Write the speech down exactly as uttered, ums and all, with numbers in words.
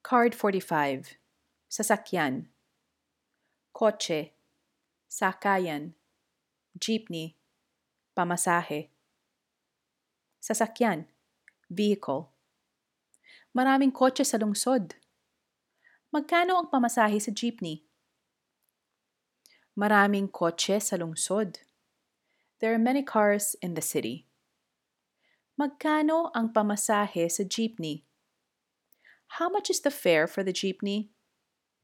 Card forty-five. Sasakyan. Kotse. Sakayan. Jeepney. Pamasahe. Sasakyan. Vehicle. Maraming kotse sa lungsod. Magkano ang pamasahe sa jeepney? Maraming kotse sa lungsod. There are many cars in the city. Magkano ang pamasahe sa jeepney? How much is the fare for the jeepney?